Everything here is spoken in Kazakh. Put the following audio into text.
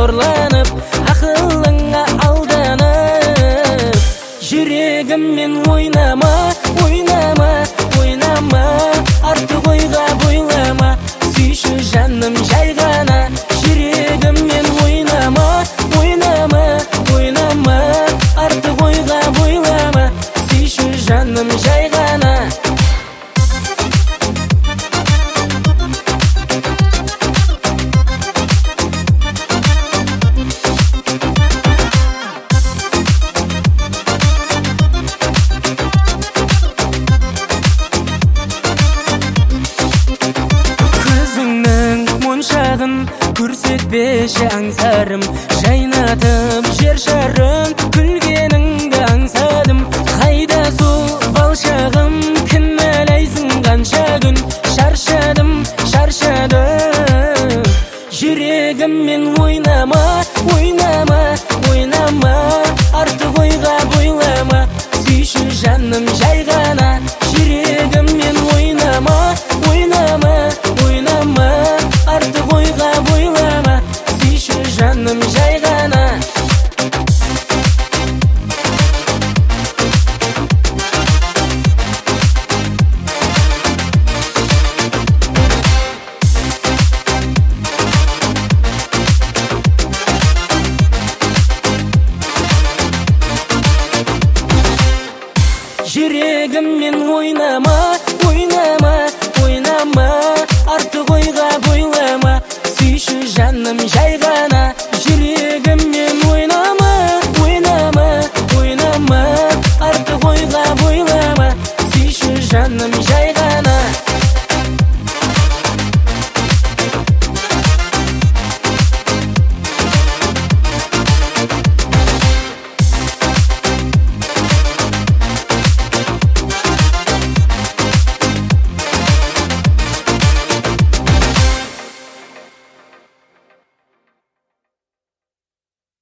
зорланып, ақылыңа алданып. Жүрегіммен ойнама, ойнама, ойнама, артық ойға бойлама, сүйші жаным жай ғана. Жүрегіммен ойнама, ойнама, ойнама, артық ойға бойлама, сүйші жаным жай ғана. Көрсетпеші аңсарым, жайнатып жер шарым, күлгеніңді аңсадым. Қайда сол балшағым, кінәлайсың қанша күн, шаршадым, шаршадым. Жүрегіммен ойнама, ойнама, ойнама, артық ойға бойлама, сүйші жаным жай ғана.